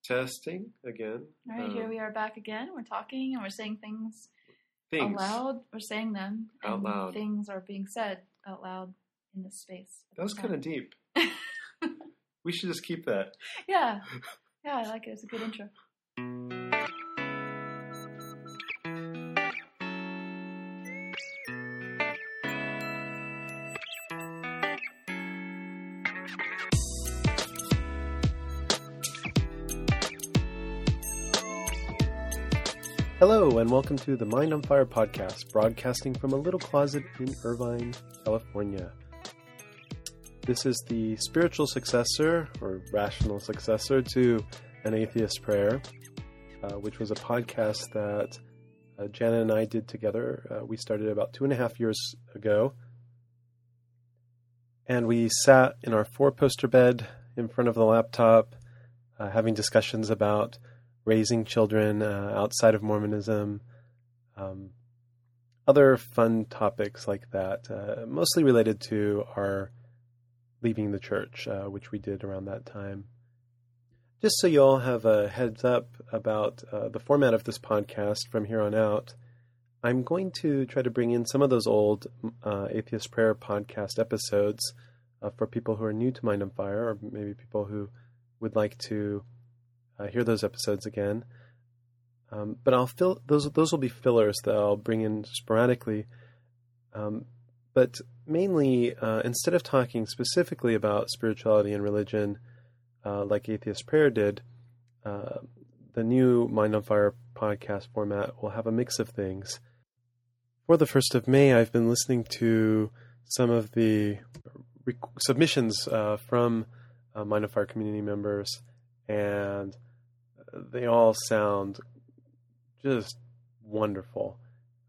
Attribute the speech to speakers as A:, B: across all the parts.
A: Testing again.
B: All right, here we are back again. We're talking and we're saying things aloud. We're saying them
A: out loud.
B: Things are being said out loud in this space.
A: That was kind of deep. We should just keep that.
B: Yeah, I like it. It's a good intro.
A: Hello, and welcome to the Mind on Fire podcast, broadcasting from a little closet in Irvine, California. This is the spiritual successor, or rational successor, to An Atheist Prayer, which was a podcast that Jana and I did together. We started about 2.5 years ago, and we sat in our 4-poster bed in front of the laptop, having discussions about raising children outside of Mormonism, other fun topics like that, mostly related to our leaving the church, which we did around that time. Just so you all have a heads up about the format of this podcast from here on out, I'm going to try to bring in some of those old Atheist Prayer podcast episodes for people who are new to Mind on Fire, or maybe people who would like to hear those episodes again. But I'll those will be fillers that I'll bring in sporadically. But mainly, instead of talking specifically about spirituality and religion, like Atheist Prayer did, the new Mind on Fire podcast format will have a mix of things. For the 1st of May, I've been listening to some of the submissions from Mind on Fire community members, and they all sound just wonderful.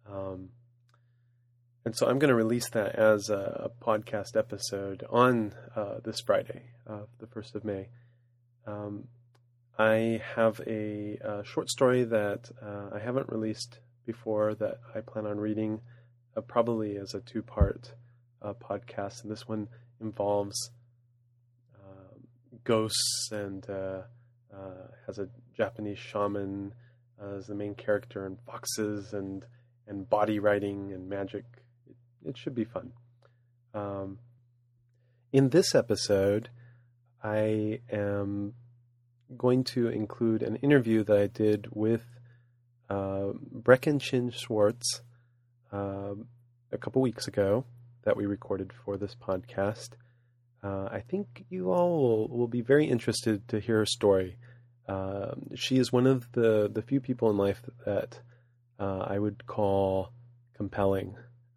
A: And so I'm going to release that as a podcast episode on this Friday, the 1st of May. I have a short story that I haven't released before that I plan on reading, probably as a 2-part podcast. And this one involves ghosts and has a Japanese shaman as the main character, and foxes and body writing and magic. It should be fun. In this episode, I am going to include an interview that I did with Brecken Chin Schwartz a couple weeks ago that we recorded for this podcast. I think you all will be very interested to hear her story. She is one of the few people in life that I would call compelling.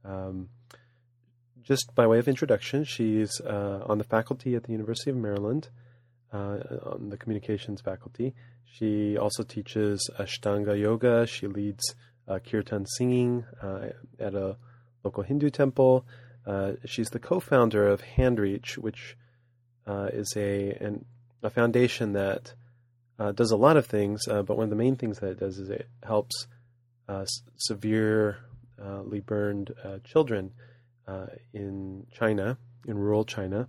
A: Just by way of introduction, she's on the faculty at the University of Maryland, on the communications faculty. She also teaches Ashtanga Yoga. She leads kirtan singing at a local Hindu temple. She's the co-founder of Handreach, which is a foundation that does a lot of things, but one of the main things that it does is it helps severely burned children in China, in rural China.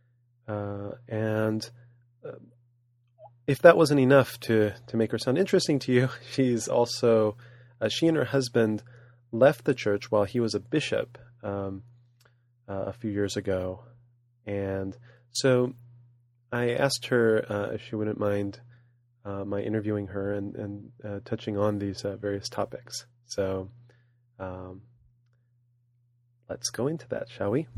A: And if that wasn't enough to make her sound interesting to you, she's also, she and her husband left the church while he was a bishop a few years ago. And so I asked her if she wouldn't mind my interviewing her and touching on these various topics. So let's go into that, shall we?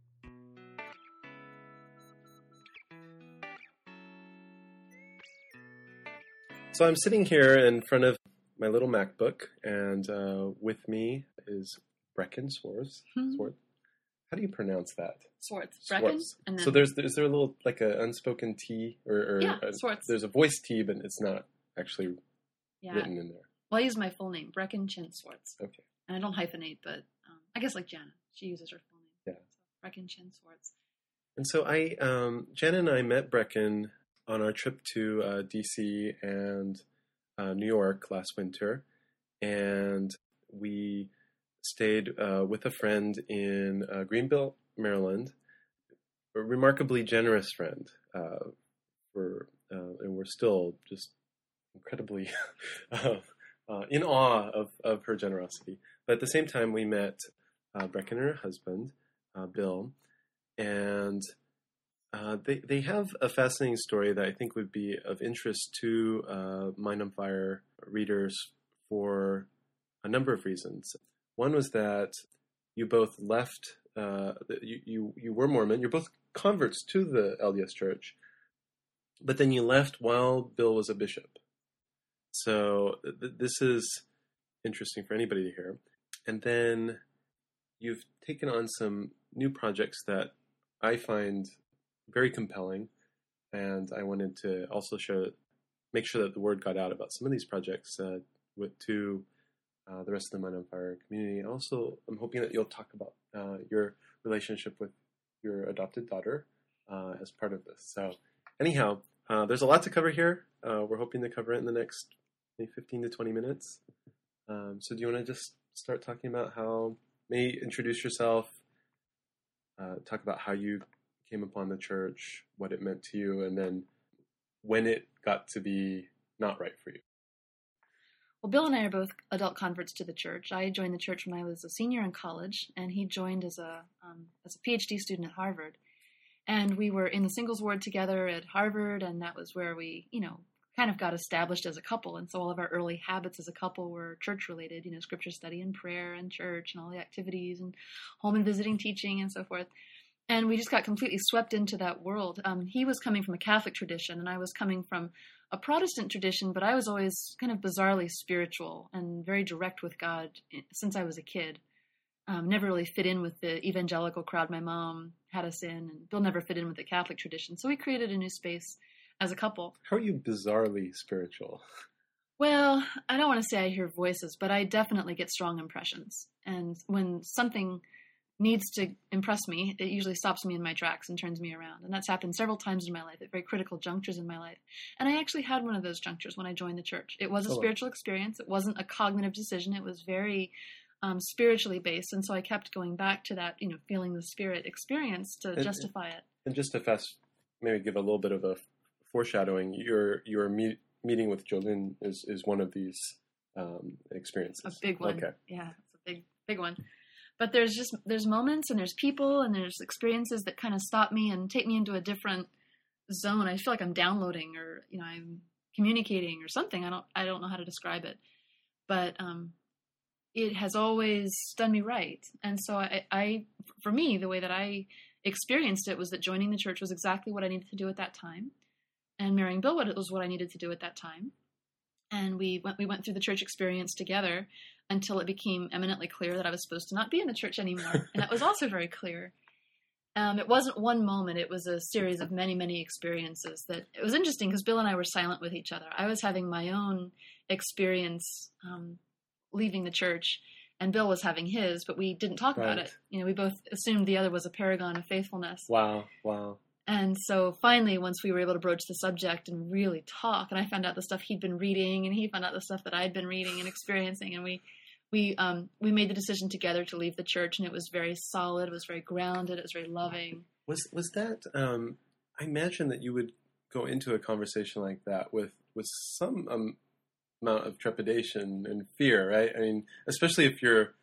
A: So I'm sitting here in front of my little MacBook, and with me is Brecken Schwartz. How do you pronounce that?
B: Schwartz. Brecken. And then...
A: So is there a little, like an unspoken T? Or
B: Schwartz.
A: There's a voice T, but it's not actually written in there.
B: Well, I use my full name, Brecken Chin Schwartz.
A: Okay.
B: And I don't hyphenate, but I guess like Jana. She uses her full name.
A: Yeah.
B: So Brecken Chin Schwartz.
A: And so Jana and I met Brecken on our trip to D.C. and New York last winter. And we stayed with a friend in Greenville, Maryland, a remarkably generous friend. And we're still just incredibly in awe of her generosity. But at the same time, we met Brecken and her husband, Bill, and they have a fascinating story that I think would be of interest to Mind on Fire readers for a number of reasons. One was that you both left, you were Mormon, you're both converts to the LDS Church, but then you left while Bill was a bishop. So this is interesting for anybody to hear. And then you've taken on some new projects that I find very compelling, and I wanted to also make sure that the word got out about some of these projects to the rest of the Mind on Fire community. Also, I'm hoping that you'll talk about your relationship with your adopted daughter as part of this. So anyhow, there's a lot to cover here. We're hoping to cover it in the next maybe 15 to 20 minutes. So do you want to just start talking about maybe introduce yourself, talk about how you came upon the church, what it meant to you, and then when it got to be not right for you?
B: Well, Bill and I are both adult converts to the church. I joined the church when I was a senior in college, and he joined as a PhD student at Harvard. And we were in the singles ward together at Harvard, and that was where we, kind of got established as a couple. And so all of our early habits as a couple were church-related, scripture study and prayer and church and all the activities and home and visiting teaching and so forth. And we just got completely swept into that world. He was coming from a Catholic tradition, and I was coming from a Protestant tradition, but I was always kind of bizarrely spiritual and very direct with God since I was a kid. Never really fit in with the evangelical crowd my mom had us in, and Bill never fit in with the Catholic tradition. So we created a new space as a couple.
A: How are you bizarrely spiritual?
B: Well, I don't want to say I hear voices, but I definitely get strong impressions. And when something needs to impress me, it usually stops me in my tracks and turns me around. And that's happened several times in my life, at very critical junctures in my life. And I actually had one of those junctures when I joined the church. It was a spiritual experience. It wasn't a cognitive decision. It was very spiritually based. And so I kept going back to that, feeling the spirit experience to justify it. And
A: just to maybe give a little bit of a foreshadowing, your meeting with Jolene is one of these experiences.
B: A big one.
A: Okay.
B: Yeah, it's a big one. But there's moments and there's people and there's experiences that kind of stop me and take me into a different zone. I feel like I'm downloading or, I'm communicating or something. I don't know how to describe it, but, it has always done me right. And so for me, the way that I experienced it was that joining the church was exactly what I needed to do at that time. And marrying Bill was what I needed to do at that time. And we went through the church experience together until it became eminently clear that I was supposed to not be in the church anymore. And that was also very clear. It wasn't one moment. It was a series of many, many experiences. That it was interesting because Bill and I were silent with each other. I was having my own experience leaving the church, and Bill was having his, but we didn't talk about it. We both assumed the other was a paragon of faithfulness.
A: Wow.
B: And so finally, once we were able to broach the subject and really talk, and I found out the stuff he'd been reading, and he found out the stuff that I'd been reading and experiencing, and we made the decision together to leave the church, and it was very solid, it was very grounded, it was very loving.
A: Was that? I imagine that you would go into a conversation like that with some amount of trepidation and fear, right? I mean, especially if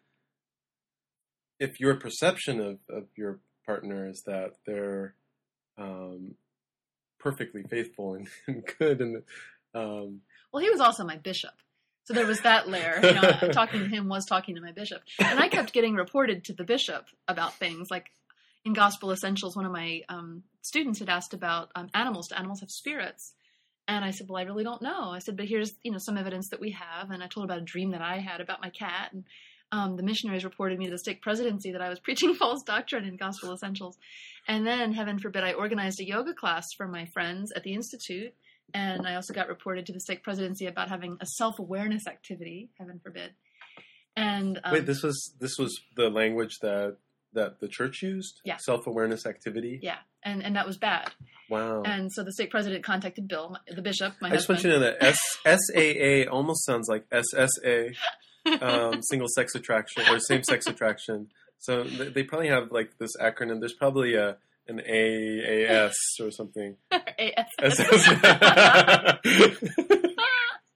A: your perception of your partner is that they're perfectly faithful and good, and
B: well, he was also my bishop, so there was that layer. Talking to him was talking to my bishop, and I kept getting reported to the bishop about things like in Gospel Essentials. One of my students had asked about animals. Do animals have spirits? And I said, well, I really don't know. I said, but here's some evidence that we have. And I told her about a dream that I had about my cat, and the missionaries reported me to the stake presidency that I was preaching false doctrine in Gospel Essentials. And then, heaven forbid, I organized a yoga class for my friends at the Institute. And I also got reported to the stake presidency about having a self-awareness activity, heaven forbid. And
A: wait, this was the language that the church used?
B: Yeah.
A: Self-awareness activity?
B: Yeah. And that was bad.
A: Wow.
B: And so the stake president contacted Bill, the bishop, my husband.
A: I just want you to know that SAA almost sounds like SSA, single-sex attraction or same-sex attraction. So they probably have like this acronym. There's probably an AAS or something.
B: ASS.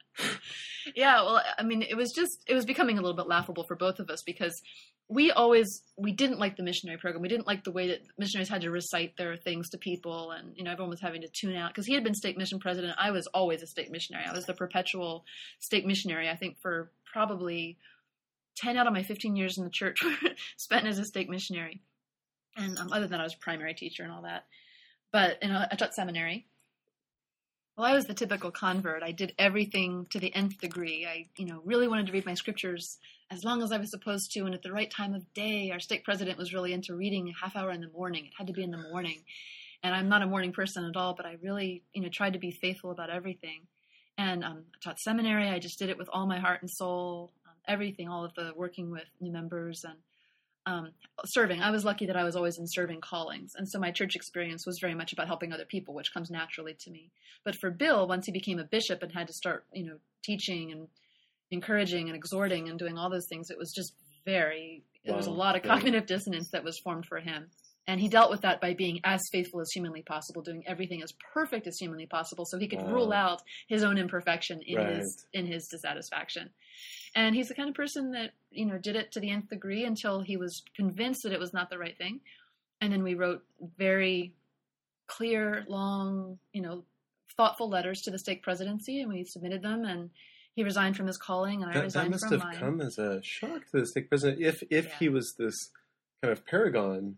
B: Yeah, well, I mean, it was becoming a little bit laughable for both of us because we didn't like the missionary program. We didn't like the way that missionaries had to recite their things to people, and everyone was having to tune out because he had been stake mission president. I was always a stake missionary. I was the perpetual stake missionary. I think for probably 10 out of my 15 years in the church were spent as a stake missionary, and other than that, I was a primary teacher and all that. But I taught seminary. Well, I was the typical convert. I did everything to the nth degree. I, really wanted to read my scriptures as long as I was supposed to and at the right time of day. Our stake president was really into reading a half hour in the morning. It had to be in the morning. And I'm not a morning person at all, but I really, tried to be faithful about everything. And I taught seminary. I just did it with all my heart and soul, everything, all of the working with new members and serving. I was lucky that I was always in serving callings. And so my church experience was very much about helping other people, which comes naturally to me. But for Bill, once he became a bishop and had to start, teaching and encouraging and exhorting and doing all those things, it was just there was a lot of cognitive dissonance that was formed for him. And he dealt with that by being as faithful as humanly possible, doing everything as perfect as humanly possible so he could rule out his own imperfection in his dissatisfaction. And he's the kind of person that, did it to the nth degree until he was convinced that it was not the right thing. And then we wrote very clear, long, thoughtful letters to the stake presidency, and we submitted them, and he resigned from his calling, and I resigned from mine.
A: That must have come as a shock to the stake president. If he was this kind of paragon,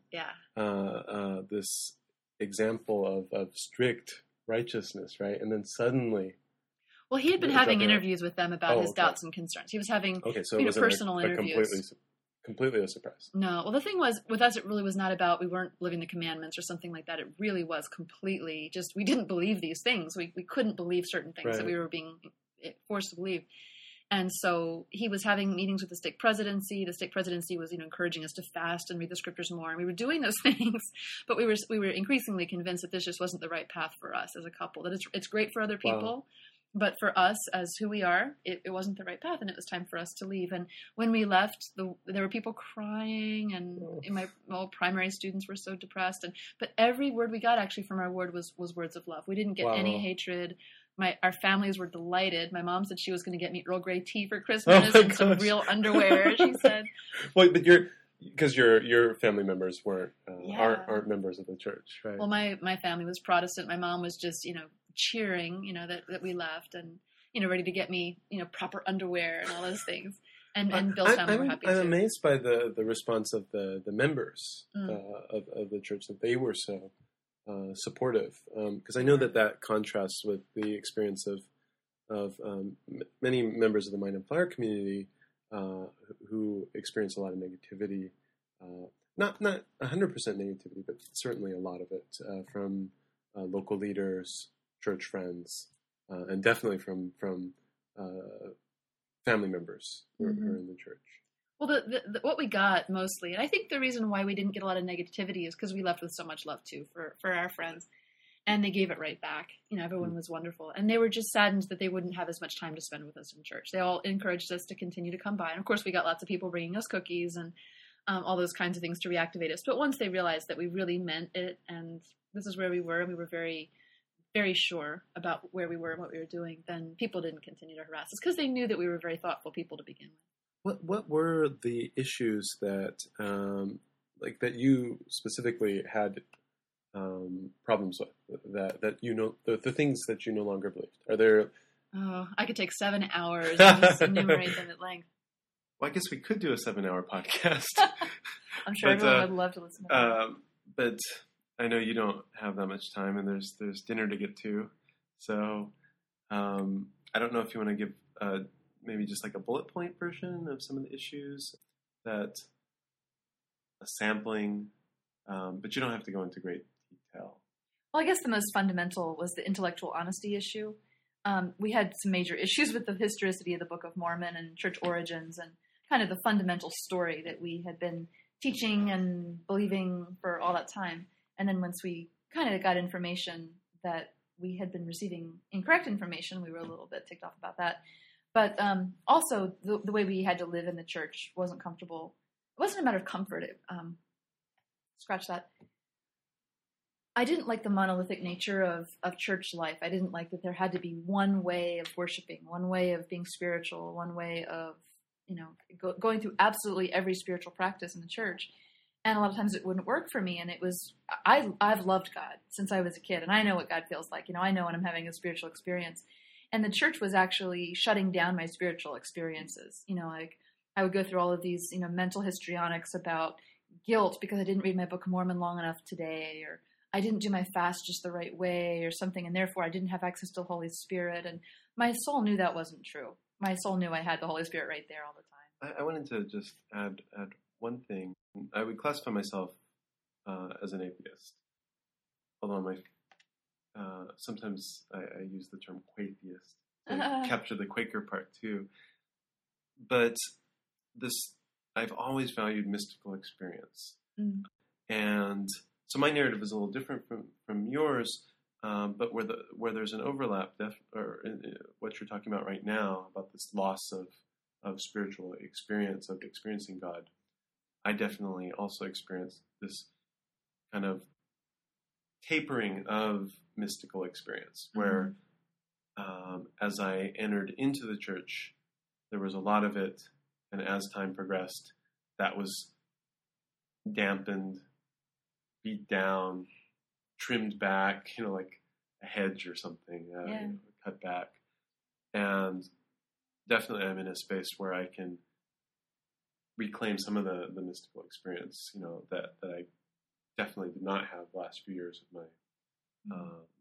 A: this example of strict righteousness, right? And then suddenly...
B: Well, he had been having interviews with them about his doubts and concerns. He was having personal interviews.
A: Completely a surprise.
B: No. Well, the thing was, with us, it really was not about we weren't living the commandments or something like that. It really was completely just we didn't believe these things. We couldn't believe certain things that we were being forced to believe. And so he was having meetings with the stake presidency. The stake presidency was, encouraging us to fast and read the scriptures more. And we were doing those things, but we were increasingly convinced that this just wasn't the right path for us as a couple. That it's great for other people. But for us, as who we are, it wasn't the right path, and it was time for us to leave. And when we left, there were people crying, and my primary students were so depressed. But every word we got, actually, from our ward was words of love. We didn't get any hatred. Our families were delighted. My mom said she was going to get me Earl Grey tea for Christmas and some real underwear, she said.
A: Well, but because your family members aren't members of the church, right?
B: Well, my family was Protestant. My mom was just, cheering, that we left and, ready to get me, proper underwear and all those things. And Bill's family were happy too.
A: I'm amazed by the response of the members of the church, that they were so supportive. Because I know that contrasts with the experience of many members of the Mind and Flower community who experience a lot of negativity. Not 100% negativity, but certainly a lot of it from local leaders, church friends, and definitely from family members who are in the church.
B: Well, what we got mostly, and I think the reason why we didn't get a lot of negativity is because we left with so much love too for our friends, and they gave it right back. Everyone was wonderful, and they were just saddened that they wouldn't have as much time to spend with us in church. They all encouraged us to continue to come by, and of course we got lots of people bringing us cookies and all those kinds of things to reactivate us. But once they realized that we really meant it, and this is where we were, and we were very, very sure about where we were and what we were doing, then people didn't continue to harass us because they knew that we were very thoughtful people to begin with.
A: What were the issues that that you specifically had problems with, that the things that you no longer believed? Are there?
B: Oh, I could take 7 hours and just enumerate them at length.
A: Well, I guess we could do a 7-hour podcast.
B: I'm sure everyone would love to listen to that.
A: But I know you don't have that much time, and there's dinner to get to. So I don't know if you want to give maybe just like a bullet point version of some of the issues, that a sampling, but you don't have to go into great detail.
B: Well, I guess the most fundamental was the intellectual honesty issue. We had some major issues with the historicity of the Book of Mormon and church origins and kind of the fundamental story that we had been teaching and believing for all that time. And then once we kind of got information that we had been receiving incorrect information, we were a little bit ticked off about that. But also the way we had to live in the church wasn't comfortable. It wasn't a matter of comfort. Scratch that. I didn't like the monolithic nature of church life. I didn't like that there had to be one way of worshiping, one way of being spiritual, one way of, going through absolutely every spiritual practice in the church. And a lot of times it wouldn't work for me. And I've loved God since I was a kid. And I know what God feels like. I know when I'm having a spiritual experience. And the church was actually shutting down my spiritual experiences. Like I would go through all of these, mental histrionics about guilt because I didn't read my Book of Mormon long enough today, or I didn't do my fast just the right way or something. And therefore I didn't have access to the Holy Spirit. And my soul knew that wasn't true. My soul knew I had the Holy Spirit right there all the time.
A: I wanted to just add one thing. I would classify myself as an atheist, although sometimes I use the term Quatheist to capture the Quaker part too. But I've always valued mystical experience, and so my narrative is a little different from yours. But where there's an overlap, what you're talking about right now about this loss of spiritual experience, of experiencing God, I definitely also experienced this kind of tapering of mystical experience, where as I entered into the church, there was a lot of it, and as time progressed, that was dampened, beat down, trimmed back, like a hedge or something, cut back. And definitely I'm in a space where I can reclaim some of the mystical experience, that I definitely did not have the last few years of my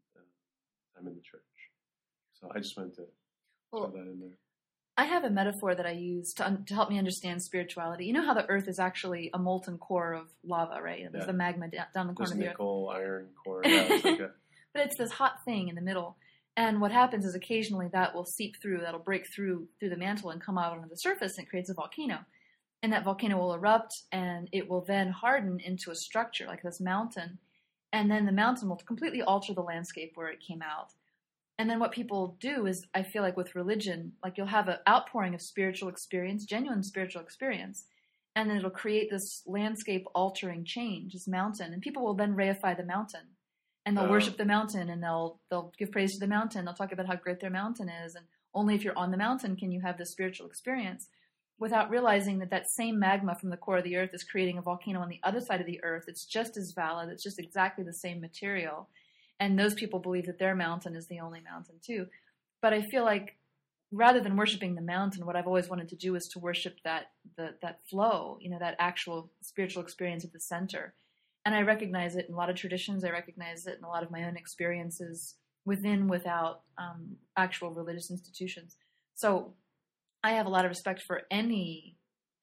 A: time in the church. So I just wanted to throw that in there.
B: I have a metaphor that I use to help me understand spirituality. You know how the earth is actually a molten core of lava, right? There's the magma down the corner of the earth.
A: Nickel, iron core. Yeah,
B: but it's this hot thing in the middle. And what happens is occasionally that will seep through, that'll break through the mantle and come out onto the surface, and it creates a volcano. And that volcano will erupt, and it will then harden into a structure like this mountain. And then the mountain will completely alter the landscape where it came out. And then what people do is, I feel like with religion, like you'll have an outpouring of spiritual experience, genuine spiritual experience, and then it'll create this landscape-altering change, this mountain. And people will then reify the mountain. And they'll worship the mountain, and they'll give praise to the mountain. They'll talk about how great their mountain is. And only if you're on the mountain can you have this spiritual experience, without realizing that same magma from the core of the earth is creating a volcano on the other side of the earth. It's just as valid. It's just exactly the same material. And those people believe that their mountain is the only mountain too. But I feel like rather than worshiping the mountain, what I've always wanted to do is to worship that flow, that actual spiritual experience at the center. And I recognize it in a lot of traditions. I recognize it in a lot of my own experiences without actual religious institutions. So I have a lot of respect for anything,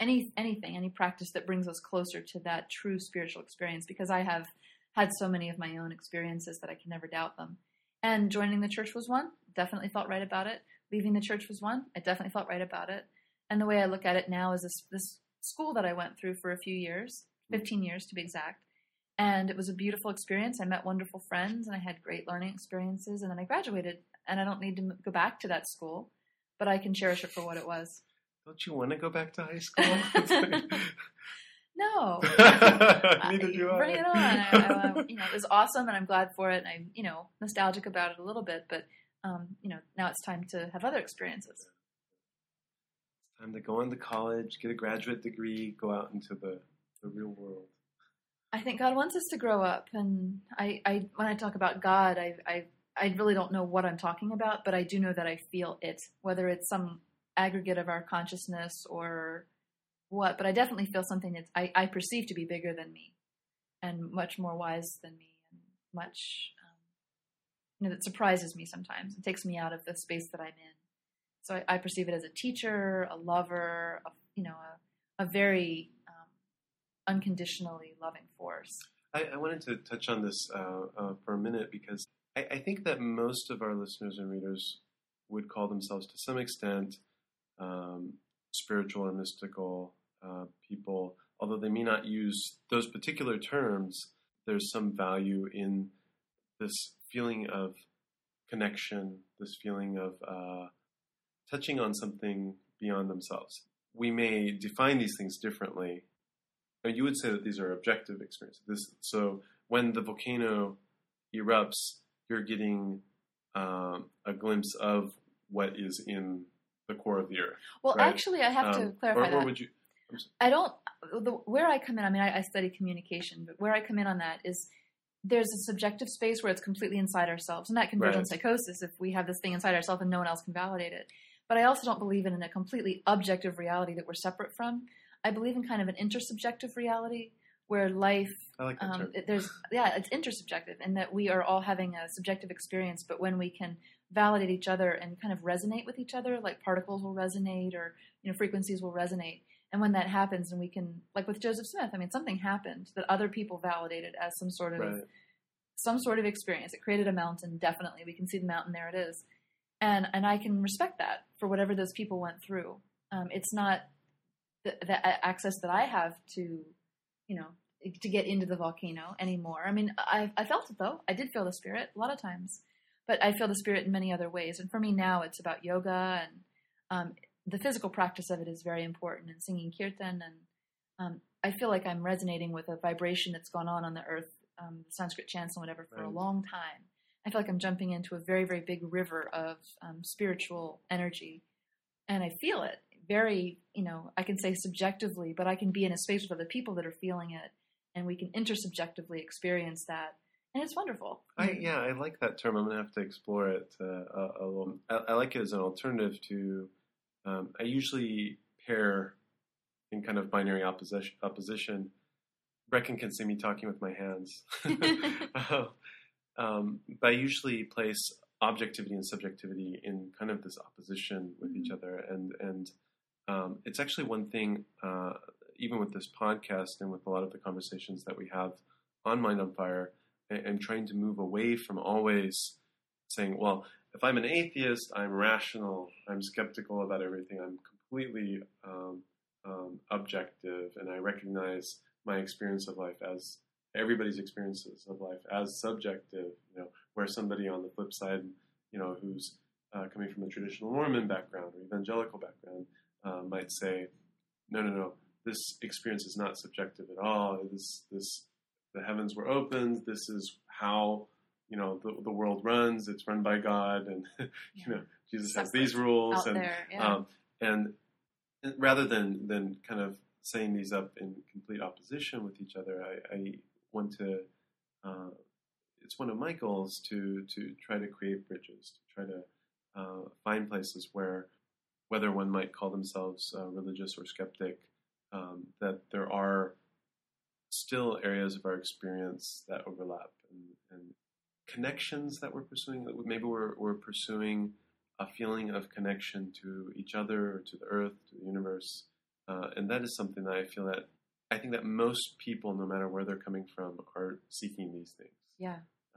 B: any practice that brings us closer to that true spiritual experience, because I have had so many of my own experiences that I can never doubt them. And joining the church was one. Definitely felt right about it. Leaving the church was one. I definitely felt right about it. And the way I look at it now is this school that I went through for a few years, 15 years to be exact. And it was a beautiful experience. I met wonderful friends, and I had great learning experiences. And then I graduated, and I don't need to go back to that school, but I can cherish it for what it was.
A: Don't you want to go back to high school?
B: No.
A: Neither do I.
B: Bring it on. It was awesome, and I'm glad for it. And I'm, nostalgic about it a little bit, but, now it's time to have other experiences.
A: It's time to go on to college, get a graduate degree, go out into the real world.
B: I think God wants us to grow up, and I when I talk about God, I really don't know what I'm talking about, but I do know that I feel it, whether it's some aggregate of our consciousness or what, but I definitely feel something that I perceive to be bigger than me and much more wise than me, and much, that surprises me sometimes. It takes me out of the space that I'm in. So I perceive it as a teacher, a lover, a very unconditionally loving force.
A: I wanted to touch on this for a minute, because I think that most of our listeners and readers would call themselves to some extent spiritual and mystical people. Although they may not use those particular terms, there's some value in this feeling of connection, this feeling of touching on something beyond themselves. We may define these things differently. You would say that these are objective experiences. So when the volcano erupts, you're getting a glimpse of what is in the core of the earth.
B: Well,
A: right?
B: actually, I have to clarify that.
A: Or would you?
B: I don't. Where I come in, I mean, I study communication, but where I come in on that is there's a subjective space where it's completely inside ourselves, and that can verge on psychosis if we have this thing inside ourselves and no one else can validate it. But I also don't believe in a completely objective reality that we're separate from. I believe in kind of an intersubjective reality where life,
A: I like that term.
B: It's intersubjective, and that we are all having a subjective experience, but when we can validate each other and kind of resonate with each other, like particles will resonate or, frequencies will resonate. And when that happens, and we can, like with Joseph Smith, I mean, something happened that other people validated as some sort of experience. It created a mountain, definitely. We can see the mountain, there it is. And I can respect that for whatever those people went through. It's not the access that I have to, to get into the volcano anymore. I mean, I felt it, though. I did feel the spirit a lot of times. But I feel the spirit in many other ways. And for me now, it's about yoga, and the physical practice of it is very important, and singing kirtan. And I feel like I'm resonating with a vibration that's gone on the earth, Sanskrit chants and whatever, for a long time. I feel like I'm jumping into a very, very big river of spiritual energy. And I feel it very, I can say subjectively, but I can be in a space with other people that are feeling it. And we can intersubjectively experience that. And it's wonderful.
A: I like that term. I'm going to have to explore it a little. I like it as an alternative to, I usually pair in kind of binary opposition. Brecken can see me talking with my hands. But I usually place objectivity and subjectivity in kind of this opposition with each other. And it's actually one thing, even with this podcast and with a lot of the conversations that we have on Mind on Fire, and trying to move away from always saying, well, if I'm an atheist, I'm rational, I'm skeptical about everything, I'm completely objective, and I recognize my experience of life as everybody's experiences of life as subjective, where somebody on the flip side, who's coming from a traditional Mormon background or evangelical background might say, no, this experience is not subjective at all. The heavens were opened. This is how, the world runs. It's run by God, and Jesus has these rules, and rather than kind of saying these up in complete opposition with each other, I want to. It's one of my goals to try to create bridges, to try to find places where, whether one might call themselves religious or skeptic, that there are still areas of our experience that overlap, and connections that we're pursuing. Maybe we're pursuing a feeling of connection to each other, or to the earth, to the universe, and that is something that I think that most people, no matter where they're coming from, are seeking these things.
B: Yeah.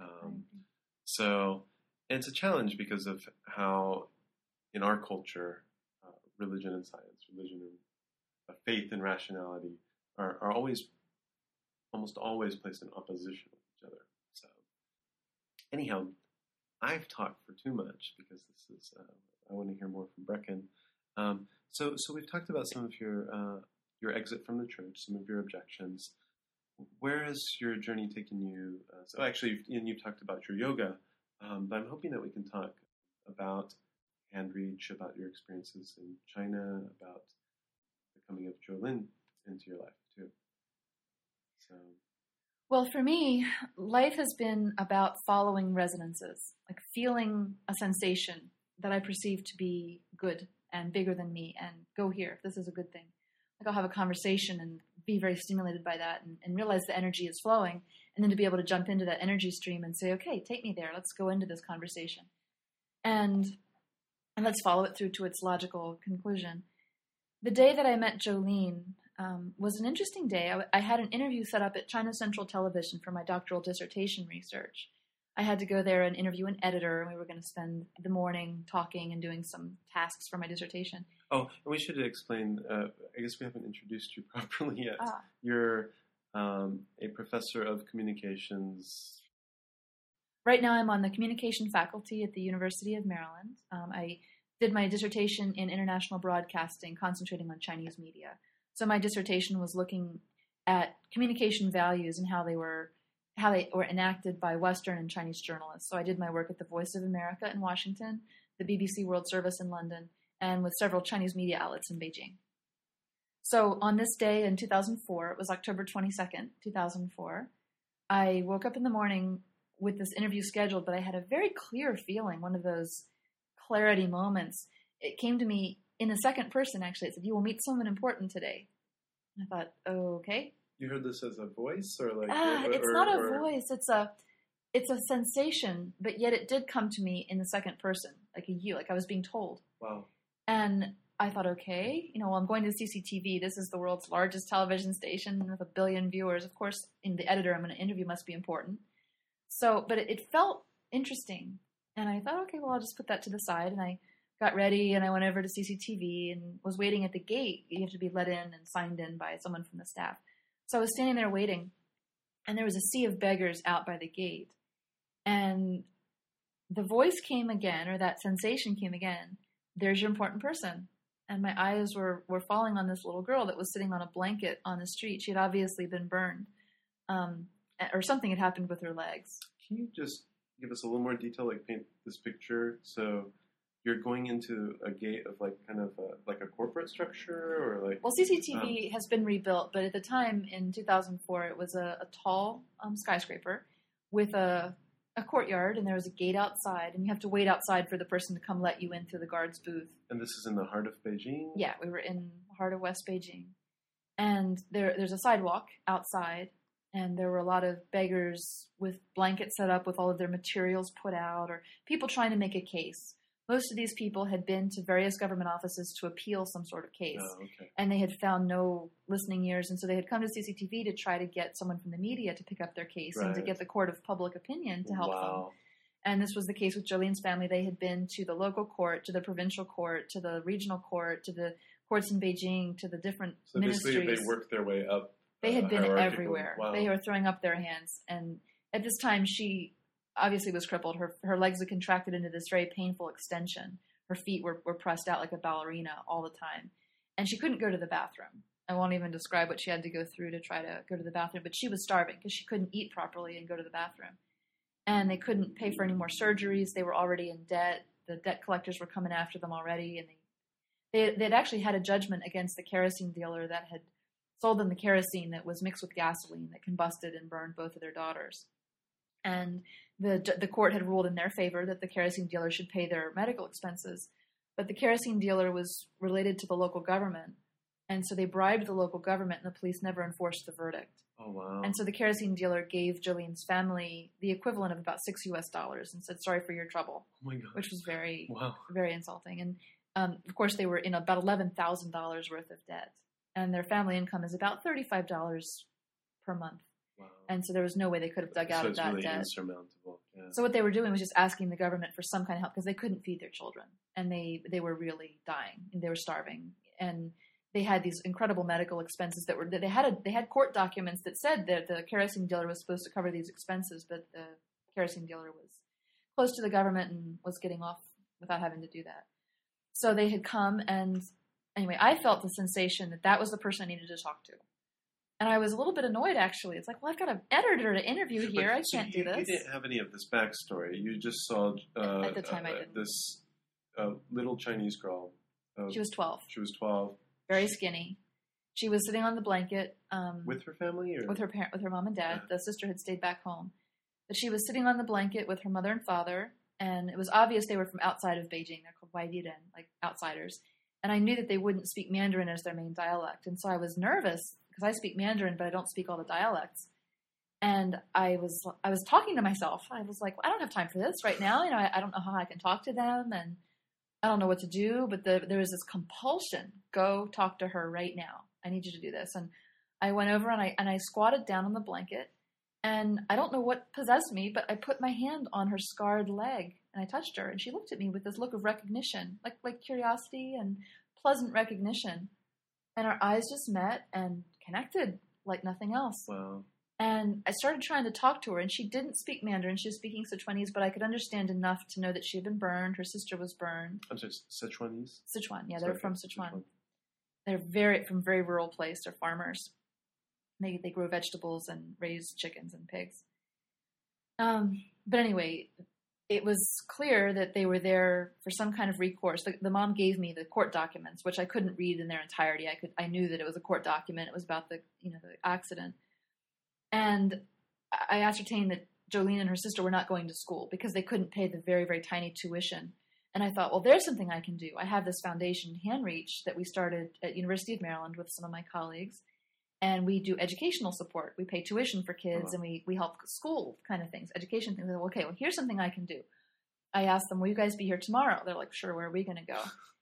A: So it's a challenge because of how, in our culture, religion and science, religion and faith and rationality are almost always placed in opposition with each other. So, anyhow, I've talked for too much because this is I want to hear more from Brecken. So we've talked about some of your exit from the church, some of your objections. Where has your journey taken you? So actually, you've talked about your yoga, but I'm hoping that we can talk about Handreach, about your experiences in China, about the coming of Jolin into your life too. So,
B: well, for me, life has been about following resonances, like feeling a sensation that I perceive to be good and bigger than me, and go here. This is a good thing. Like I'll have a conversation and be very stimulated by that, and realize the energy is flowing, and then to be able to jump into that energy stream and say, okay, take me there. Let's go into this conversation. And let's follow it through to its logical conclusion. The day that I met Jolene was an interesting day. I had an interview set up at China Central Television for my doctoral dissertation research. I had to go there and interview an editor, and we were going to spend the morning talking and doing some tasks for my dissertation.
A: Oh, and we should explain, I guess we haven't introduced you properly yet. You're a professor of communications.
B: Right now I'm on the communication faculty at the University of Maryland. I did my dissertation in international broadcasting, concentrating on Chinese media. So my dissertation was looking at communication values and how they were how they were enacted by Western and Chinese journalists. So I did my work at the Voice of America in Washington, the BBC World Service in London, and with several Chinese media outlets in Beijing. So on this day in 2004, it was October 22nd, 2004, I woke up in the morning with this interview scheduled, but I had a very clear feeling, one of those clarity moments. It came to me in the second person, actually. It said, "You will meet someone important today." I thought, okay.
A: You heard this as a voice, or like?
B: It's not a voice. It's a sensation, but yet it did come to me in the second person, like a you, like I was being told.
A: Wow.
B: And I thought, okay, well, I'm going to CCTV. This is the world's largest television station with 1 billion viewers. Of course, in the editor I'm going to interview must be important. So, but it felt interesting. And I thought, okay, well, I'll just put that to the side. And I got ready and I went over to CCTV and was waiting at the gate. You have to be let in and signed in by someone from the staff. So I was standing there waiting, and there was a sea of beggars out by the gate. And the voice came again, or that sensation came again. There's your important person. And my eyes were falling on this little girl that was sitting on a blanket on the street. She had obviously been burned, or something had happened with her legs.
A: Can you just give us a little more detail, like paint this picture? So you're going into a gate of like kind of like a corporate structure, or like?
B: Well, CCTV has been rebuilt, but at the time in 2004, it was a tall skyscraper with a courtyard, and there was a gate outside, and you have to wait outside for the person to come let you in through the guard's booth.
A: And this is in the heart of Beijing?
B: Yeah, we were in the heart of West Beijing. And there's a sidewalk outside, and there were a lot of beggars with blankets set up with all of their materials put out, or people trying to make a case. Most of these people had been to various government offices to appeal some sort of case.
A: Oh, okay.
B: And they had found no listening ears, and so they had come to CCTV to try to get someone from the media to pick up their case and to get the court of public opinion to help them. And this was the case with Jolene's family. They had been to the local court, to the provincial court, to the regional court, to the courts in Beijing, to the different ministries.
A: So basically they worked their way up.
B: They had been everywhere. Wow. They were throwing up their hands. And at this time, she obviously was crippled. Her legs had contracted into this very painful extension. Her feet were pressed out like a ballerina all the time. And she couldn't go to the bathroom. I won't even describe what she had to go through to try to go to the bathroom. But she was starving because she couldn't eat properly and go to the bathroom. And they couldn't pay for any more surgeries. They were already in debt. The debt collectors were coming after them already. And they'd actually had a judgment against the kerosene dealer that had sold them the kerosene that was mixed with gasoline that combusted and burned both of their daughters. And the court had ruled in their favor that the kerosene dealer should pay their medical expenses. But the kerosene dealer was related to the local government. And so they bribed the local government, and the police never enforced the verdict.
A: Oh, wow.
B: And so the kerosene dealer gave Jolene's family the equivalent of about $6 and said, "Sorry for your trouble."
A: Oh, my God.
B: Which was very,
A: wow.
B: very insulting. And, of course, they were in about $11,000 worth of debt. And their family income is about $35 per month.
A: Wow.
B: And so there was no way they could have dug out of that
A: really
B: debt.
A: Insurmountable. Yeah.
B: So what they were doing was just asking the government for some kind of help because they couldn't feed their children. And they were really dying. And they were starving. And they had these incredible medical expenses they had court documents that said that the kerosene dealer was supposed to cover these expenses, but the kerosene dealer was close to the government and was getting off without having to do that. So they had come, and anyway, I felt the sensation that was the person I needed to talk to. And I was a little bit annoyed, actually. It's like, well, I've got an editor to interview here. I can't do this.
A: You didn't have any of this backstory. You just saw
B: at the time I didn't.
A: This little Chinese girl.
B: She was 12.
A: She was 12.
B: Very skinny. She was sitting on the blanket.
A: With her family? Or?
B: With her mom and dad. The sister had stayed back home. But she was sitting on the blanket with her mother and father, and it was obvious they were from outside of Beijing. They're called Waidiren, like outsiders. And I knew that they wouldn't speak Mandarin as their main dialect. And so I was nervous because I speak Mandarin, but I don't speak all the dialects. And I was talking to myself. I was like, well, I don't have time for this right now. I don't know how I can talk to them, and I don't know what to do. But there was this compulsion: go talk to her right now. I need you to do this. And I went over and I squatted down on the blanket, and I don't know what possessed me, but I put my hand on her scarred leg and I touched her, and she looked at me with this look of recognition, like curiosity and pleasant recognition. And our eyes just met and connected like nothing else.
A: Wow.
B: And I started trying to talk to her, and she didn't speak Mandarin. She was speaking Sichuanese, but I could understand enough to know that she had been burned. Her sister was burned.
A: I'm sorry, Sichuanese?
B: Sichuan, yeah, they're from Sichuan. They're from very rural place. They're farmers. They grow vegetables and raise chickens and pigs. But anyway, it was clear that they were there for some kind of recourse. The mom gave me the court documents, which I couldn't read in their entirety. I knew that it was a court document. It was about the accident. And I ascertained that Jolene and her sister were not going to school because they couldn't pay the very, very tiny tuition. And I thought, well, there's something I can do. I have this foundation, HandReach, that we started at University of Maryland with some of my colleagues. And we do educational support. We pay tuition for kids, and we help school kind of things, education things. Okay, well, here's something I can do. I asked them, will you guys be here tomorrow? They're like, sure, where are we going to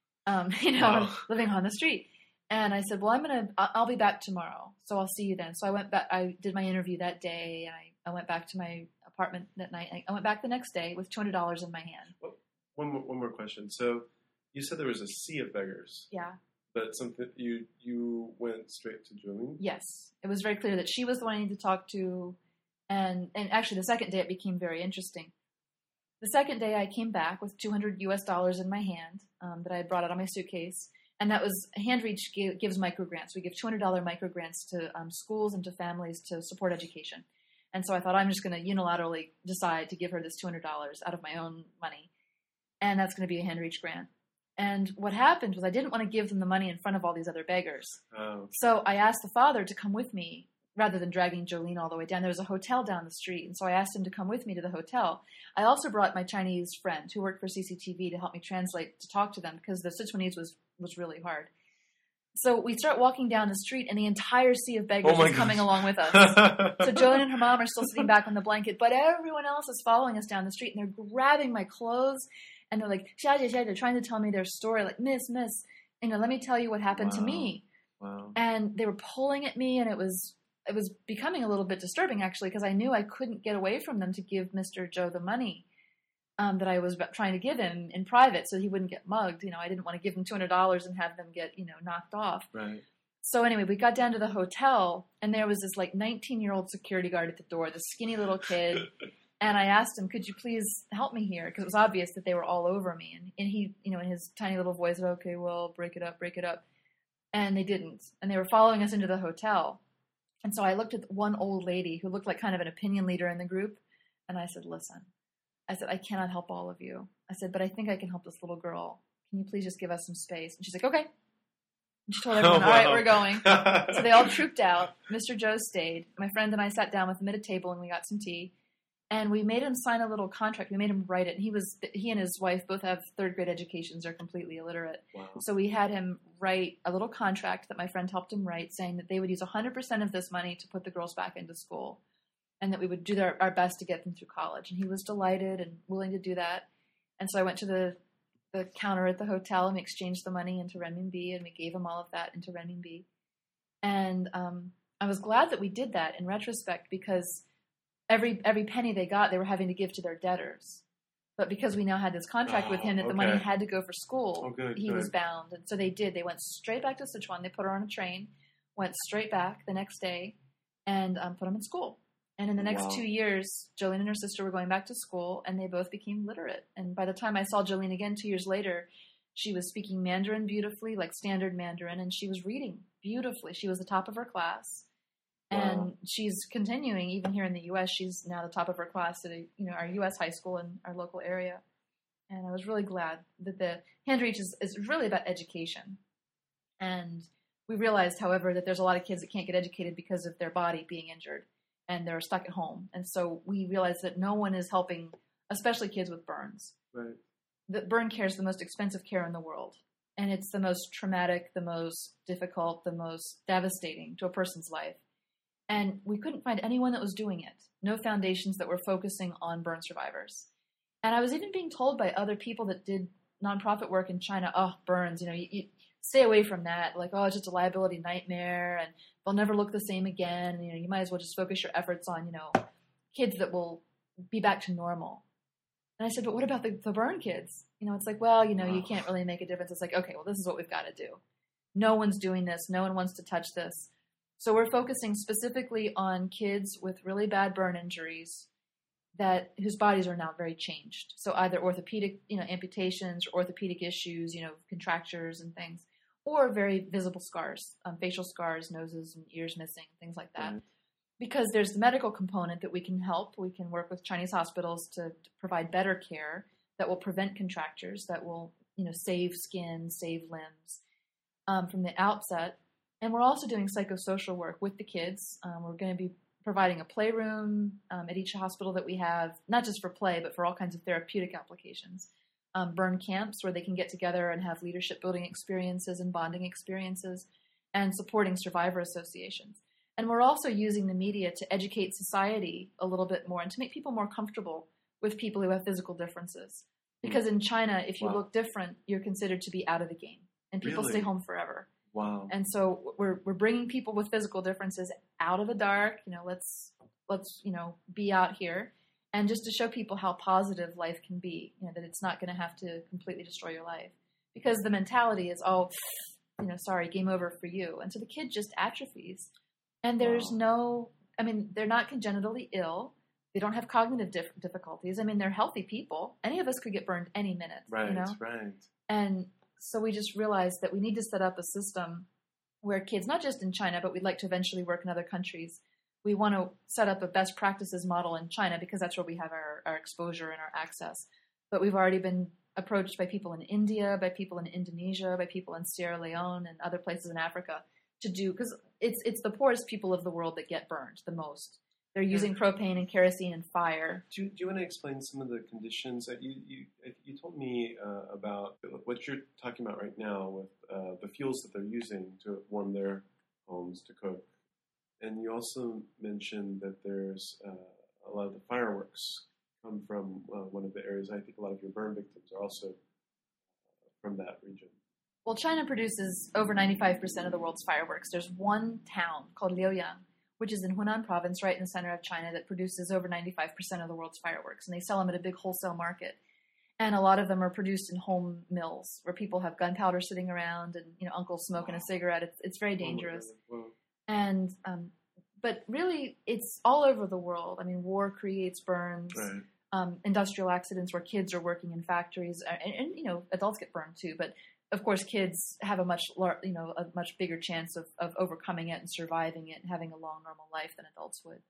B: go? Living on the street. And I said, well, I'll be back tomorrow, so I'll see you then. So I went back. I did my interview that day, and I went back to my apartment that night. I went back the next day with $200 in my hand.
C: Well, one more question. So you said there was a sea of beggars.
B: Yeah.
C: But something you went straight to Jolene?
B: Yes. It was very clear that she was the one I needed to talk to. And actually the second day it became very interesting. The second day I came back with $200 in my hand that I had brought out of my suitcase. And that was, HandReach gives microgrants. We give $200 microgrants to schools and to families to support education. And so I thought, I'm just going to unilaterally decide to give her this $200 out of my own money. And that's going to be a HandReach grant. And what happened was I didn't want to give them the money in front of all these other beggars.
C: Oh.
B: So I asked the father to come with me rather than dragging Jolene all the way down. There was a hotel down the street, and so I asked him to come with me to the hotel. I also brought my Chinese friend who worked for CCTV to help me translate to talk to them because the Sichuanese was really hard. So we start walking down the street, and the entire sea of beggars is coming along with us. So Jolene and her mom are still sitting back on the blanket, but everyone else is following us down the street, and they're grabbing my clothes. And they're like, they're trying to tell me their story, like, Miss, let me tell you what happened to me.
C: Wow.
B: And they were pulling at me, and it was becoming a little bit disturbing, actually, because I knew I couldn't get away from them to give Mr. Joe the money that I was trying to give him in private so he wouldn't get mugged. I didn't want to give him $200 and have them get, knocked off.
C: Right.
B: So anyway, we got down to the hotel, and there was this, 19-year-old security guard at the door, this skinny little kid. And I asked him, could you please help me here? Because it was obvious that they were all over me. And he, in his tiny little voice said, okay, well, break it up. And they didn't. And they were following us into the hotel. And so I looked at one old lady who looked like kind of an opinion leader in the group. And I said, listen, I cannot help all of you. I said, but I think I can help this little girl. Can you please just give us some space? And she's like, okay. And she told everyone, all right, we're going. So they all trooped out. Mr. Joe stayed. My friend and I sat down with him at a table, and we got some tea. And we made him sign a little contract. We made him write it. And he and his wife both have third-grade educations. They're completely illiterate.
C: Wow.
B: So we had him write a little contract that my friend helped him write, saying that they would use 100% of this money to put the girls back into school, and that we would do our best to get them through college. And he was delighted and willing to do that. And so I went to the counter at the hotel, and we exchanged the money into renminbi, and we gave him all of that into renminbi. And I was glad that we did that in retrospect, because every penny they got, they were having to give to their debtors. But because we now had this contract with him that the money had to go for school, he was bound. And so they did. They went straight back to Sichuan. They put her on a train, went straight back the next day, and put him in school. And in the next 2 years, Jolene and her sister were going back to school, and they both became literate. And by the time I saw Jolene again 2 years later, she was speaking Mandarin beautifully, like standard Mandarin, and she was reading beautifully. She was the top of her class. And she's continuing, even here in the U.S., she's now the top of her class at our U.S. high school in our local area. And I was really glad that the HandReach is really about education. And we realized, however, that there's a lot of kids that can't get educated because of their body being injured, and they're stuck at home. And so we realized that no one is helping, especially kids with burns.
C: Right.
B: The burn care is the most expensive care in the world. And it's the most traumatic, the most difficult, the most devastating to a person's life. And we couldn't find anyone that was doing it. No foundations that were focusing on burn survivors. And I was even being told by other people that did nonprofit work in China, oh, burns, you stay away from that. Like, oh, it's just a liability nightmare, and they'll never look the same again. And, you might as well just focus your efforts on, kids that will be back to normal. And I said, but what about the burn kids? It's like, well, you can't really make a difference. It's like, okay, well, this is what we've got to do. No one's doing this. No one wants to touch this. So we're focusing specifically on kids with really bad burn injuries whose bodies are now very changed. So either orthopedic, amputations, or orthopedic issues, contractures and things, or very visible scars, facial scars, noses and ears missing, things like that. because there's the medical component that we can help. We can work with Chinese hospitals to provide better care that will prevent contractures, that will, save skin, save limbs from the outset. And we're also doing psychosocial work with the kids. We're going to be providing a playroom at each hospital that we have, not just for play, but for all kinds of therapeutic applications. Burn camps where they can get together and have leadership building experiences and bonding experiences, and supporting survivor associations. And we're also using the media to educate society a little bit more and to make people more comfortable with people who have physical differences. Because in China, if you look different, you're considered to be out of the game, and people stay home forever.
C: Wow.
B: And so we're bringing people with physical differences out of the dark. Let's be out here, and just to show people how positive life can be. That it's not going to have to completely destroy your life, because the mentality is, sorry, game over for you. And so the kid just atrophies, and there's they're not congenitally ill. They don't have cognitive difficulties. They're healthy people. Any of us could get burned any minute.
C: Right.
B: And so we just realized that we need to set up a system where kids, not just in China, but we'd like to eventually work in other countries. We want to set up a best practices model in China because that's where we have our exposure and our access. But we've already been approached by people in India, by people in Indonesia, by people in Sierra Leone and other places in Africa to do, because it's the poorest people of the world that get burned the most. They're using propane and kerosene and fire.
C: Do you want to explain some of the conditions that you told me about what you're talking about right now with the fuels that they're using to warm their homes, to cook? And you also mentioned that there's a lot of the fireworks come from one of the areas. I think a lot of your burn victims are also from that region.
B: Well, China produces over 95% of the world's fireworks. There's one town called Liaoyang, which is in Hunan province, right in the center of China, that produces over 95% of the world's fireworks. And they sell them at a big wholesale market. And a lot of them are produced in home mills where people have gunpowder sitting around and, uncles smoking a cigarette. It's very dangerous. And, but really, it's all over the world. War creates burns, industrial accidents where kids are working in factories, and adults get burned too. But of course, kids have a much bigger chance of overcoming it and surviving it and having a long, normal life than adults would.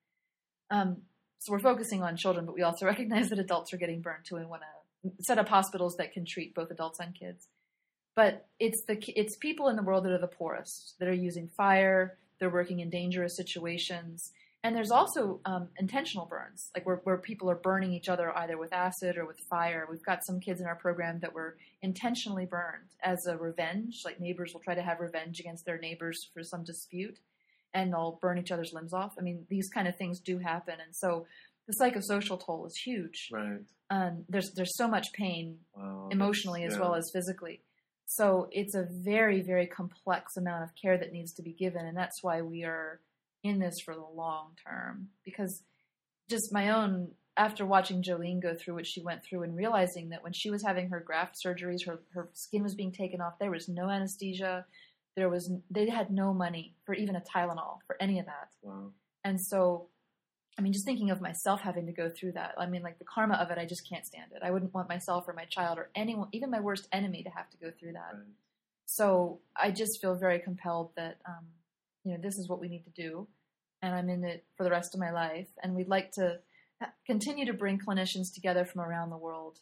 B: So we're focusing on children, but we also recognize that adults are getting burned too, and want to set up hospitals that can treat both adults and kids. But it's people in the world that are the poorest, that are using fire. They're working in dangerous situations. And there's also intentional burns, like where people are burning each other either with acid or with fire. We've got some kids in our program that were intentionally burned as a revenge. Like neighbors will try to have revenge against their neighbors for some dispute, and they'll burn each other's limbs off. These kind of things do happen. And so the psychosocial toll is huge.
C: Right.
B: There's so much pain emotionally as well as physically. So it's a very, very complex amount of care that needs to be given. And that's why we are in this for the long term, because just my own, after watching Jolene go through what she went through and realizing that when she was having her graft surgeries, her skin was being taken off, there was no anesthesia, they had no money for even a Tylenol, for any of that.
C: Wow.
B: And so, just thinking of myself having to go through that, the karma of it, I just can't stand it. I wouldn't want myself or my child or anyone, even my worst enemy, to have to go through that.
C: Right.
B: So I just feel very compelled that, this is what we need to do, and I'm in it for the rest of my life. And we'd like to continue to bring clinicians together from around the world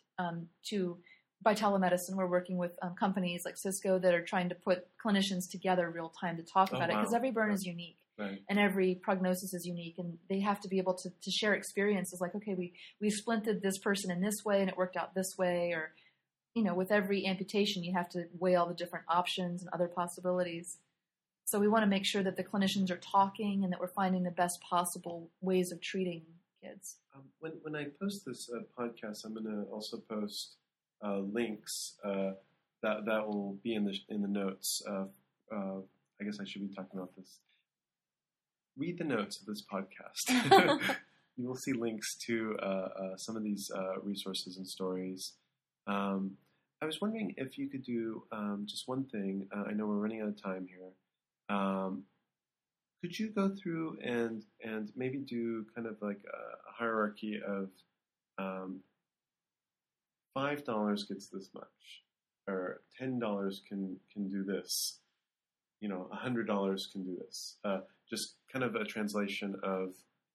B: by telemedicine. We're working with companies like Cisco that are trying to put clinicians together real time to talk about it, because every burn is unique.
C: Right.
B: And every prognosis is unique, and they have to be able to share experiences like, okay, we splinted this person in this way and it worked out this way, or, with every amputation, you have to weigh all the different options and other possibilities. So we want to make sure that the clinicians are talking and that we're finding the best possible ways of treating kids.
C: When I post this podcast, I'm going to also post links that will be in the notes. I guess I should be talking about this. Read the notes of this podcast. You will see links to some of these resources and stories. I was wondering if you could do just one thing. I know we're running out of time here. Could you go through and maybe do kind of like a hierarchy of $5 gets this much, or $10 can do this? $100 can do this. Just kind of a translation of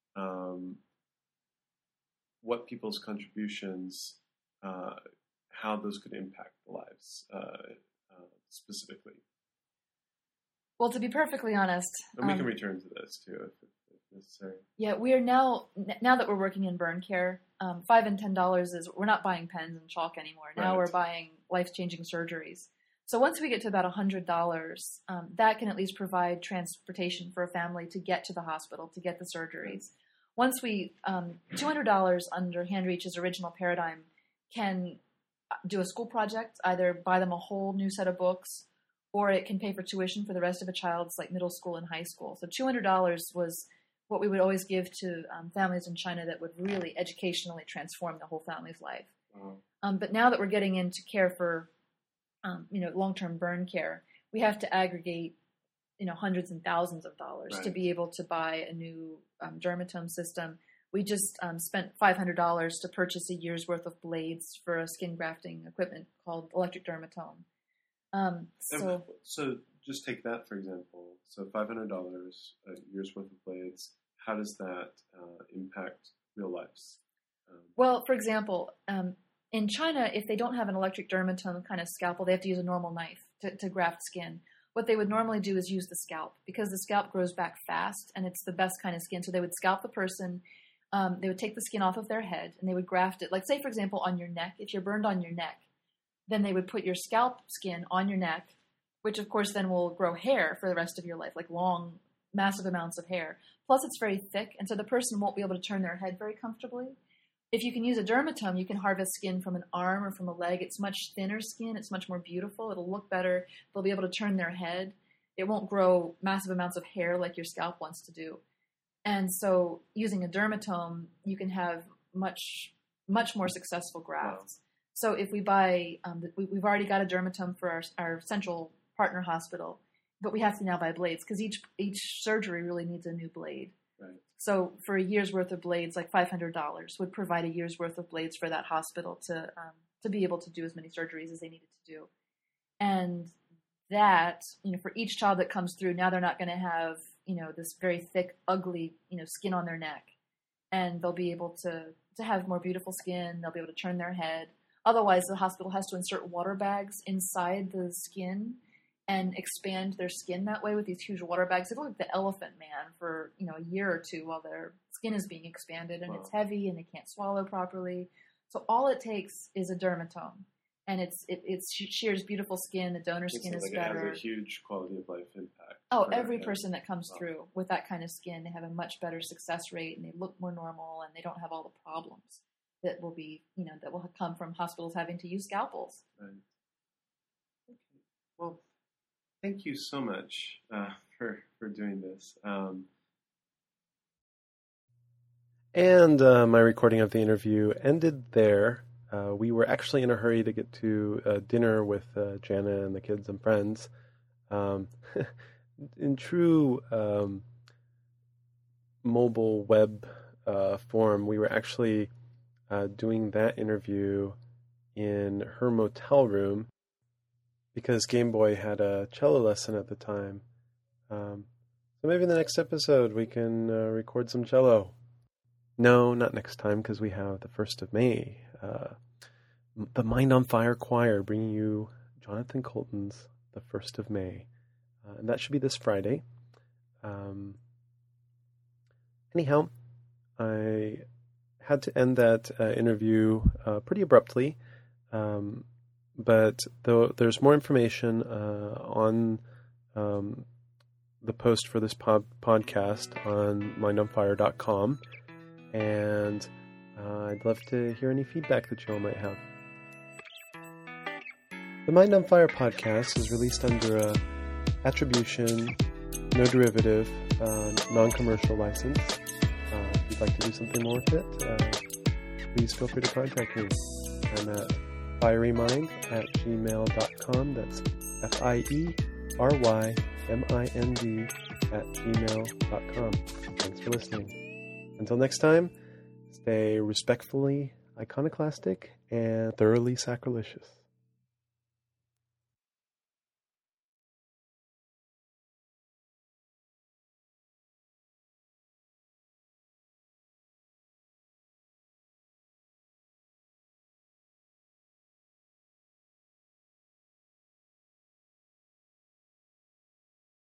C: what people's contributions, how those could impact the lives specifically.
B: Well, to be perfectly honest,
C: and we can return to this too if necessary.
B: Yeah, we are now that we're working in burn care, $5 and $10 is, we're not buying pens and chalk anymore. Now we're buying life-changing surgeries. So once we get to about $100, that can at least provide transportation for a family to get to the hospital, to get the surgeries. Once we, $200 under HandReach's original paradigm can do a school project, either buy them a whole new set of books, or it can pay for tuition for the rest of a child's like middle school and high school. So $200 was what we would always give to families in China that would really educationally transform the whole family's life.
C: Wow.
B: But now that we're getting into care for, long-term burn care, we have to aggregate, hundreds and thousands of dollars to be able to buy a new dermatome system. We just spent $500 to purchase a year's worth of blades for a skin grafting equipment called electric dermatome.
C: So just take that for example. So $500, a year's worth of blades. How does that impact real lives?
B: Well, for example, in China, if they don't have an electric dermatome kind of scalpel, they have to use a normal knife to graft skin. What they would normally do is use the scalp because the scalp grows back fast and it's the best kind of skin. So they would scalp the person. They would take the skin off of their head and they would graft it. Like say, for example, on your neck. If you're burned on your neck, then they would put your scalp skin on your neck, which of course then will grow hair for the rest of your life, like long, massive amounts of hair. Plus it's very thick, and so the person won't be able to turn their head very comfortably. If you can use a dermatome, you can harvest skin from an arm or from a leg. It's much thinner skin. It's much more beautiful. It'll look better. They'll be able to turn their head. It won't grow massive amounts of hair like your scalp wants to do. And so using a dermatome, you can have much, much more successful grafts. Wow. So if we buy, we've already got a dermatome for our central partner hospital, but we have to now buy blades because each surgery really needs a new blade.
C: Right.
B: So for a year's worth of blades, like $500 would provide a year's worth of blades for that hospital to be able to do as many surgeries as they needed to do. And that, for each child that comes through, now they're not going to have, this very thick, ugly, skin on their neck. And they'll be able to have more beautiful skin. They'll be able to turn their head. Otherwise, the hospital has to insert water bags inside the skin and expand their skin that way with these huge water bags. It'll look like the Elephant Man for, a year or two while their skin is being expanded, and it's heavy and they can't swallow properly. So all it takes is a dermatome, and it shears beautiful skin. The donor skin is better.
C: It has a huge quality of life impact.
B: Oh, every person that comes through with that kind of skin, they have a much better success rate, and they look more normal, and they don't have all the problems that will be, that will come from hospitals having to use scalpels.
C: Right. Okay. Well, thank you so much for doing this.
A: And my recording of the interview ended there. We were actually in a hurry to get to dinner with Jana and the kids and friends. In true mobile web form, we were actually doing that interview in her motel room because Game Boy had a cello lesson at the time. So maybe in the next episode we can record some cello. No, not next time, because we have the 1st of May. The Mind on Fire Choir bringing you Jonathan Coulton's The 1st of May. And that should be this Friday. Anyhow, I had to end that interview pretty abruptly. But there's more information on the post for this podcast on mindonfire.com. And I'd love to hear any feedback that you all might have. The Mind on Fire podcast is released under a attribution, no derivative, non-commercial license. If you'd like to do something more with it, please feel free to contact me. I'm at fierymind@gmail.com. That's FIERYMIND@gmail.com. Thanks for listening. Until next time, stay respectfully iconoclastic and thoroughly sacrilegious.